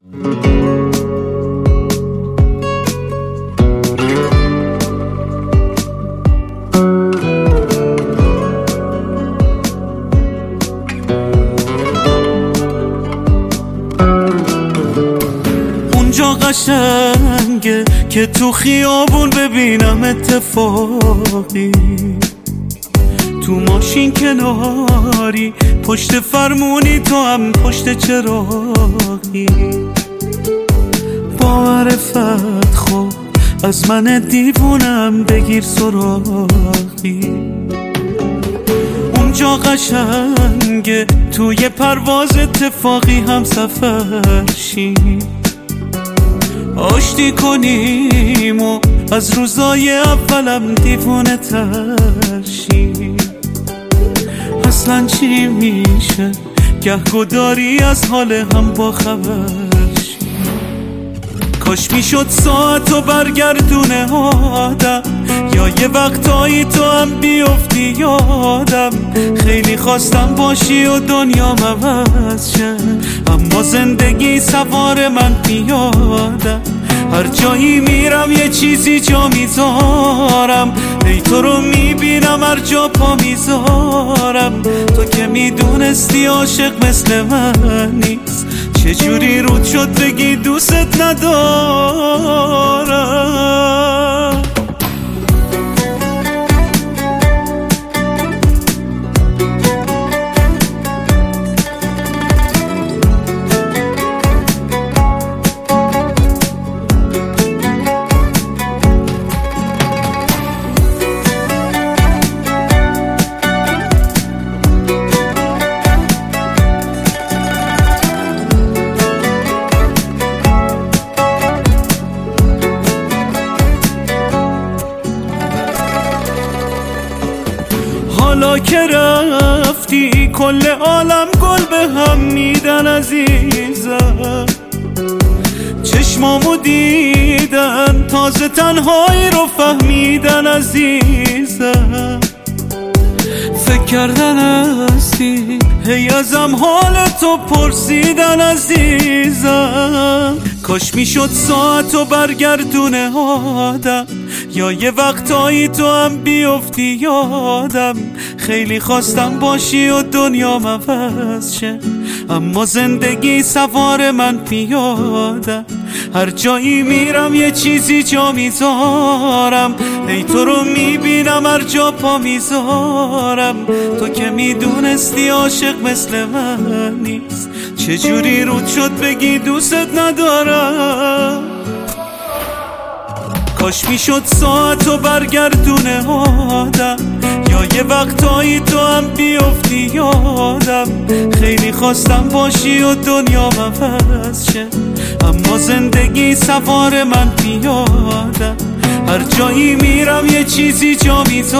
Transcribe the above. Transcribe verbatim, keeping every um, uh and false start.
اونجا قشنگه که تو خیابون ببینم اتفاقی، تو ماشین کناری پشت فرمونی، تو هم پشت چراغی. با معرفت خب از من دیوونم بگیر سراغی. اونجا قشنگه توی پرواز اتفاقی هم سفر شیم، آشتی کنیم و از روزای اولم دیوونه تر شیم. اصلا چی میشه گهگداری از حال هم با خبر شیم. کاش میشد ساعتو برگردونه آدم، یا یه وقتایی تو هم بیفتی یادم. خیلی خواستم باشی و دنیا عوض شه، اما زندگی سوار من پیادم. هر جایی میرم یه چیزی جا میذارم، ای تو رو میبینم هر جا پا میذارم. تو که میدونستی عاشق مثل من نیست، چجوری رود شد بگی دوست ندارم. حالا که رفتی کل عالم گل به هم میدن عزیزم. چشمامو دیدن تازه تنهایی رو فهمیدن عزیزم. فکر کردن هستی هی ازم حال تو پرسیدن عزیزم. کاش میشد ساعتو برگردونه آدم، یا یه وقتایی تو هم بیفتی یادم. خیلی خواستم باشی و دنیا عوض شه، اما زندگی سوار من پیادم. هر جایی میرم یه چیزی جا میذارم، ای تو رو میبینم هر جا پا میذارم. تو که میدونستی عاشق مثل من نیست، چجوری رود شد بگی دوست ندارم. کاش میشد ساعتو برگردونه آدم، یا یه وقتایی تو هم بیفتی یادم. خیلی خواستم باشی و دنیا عوض شه، اما زندگی سوار من پیادم. هر جایی میرم یه چیزی جا میذارم.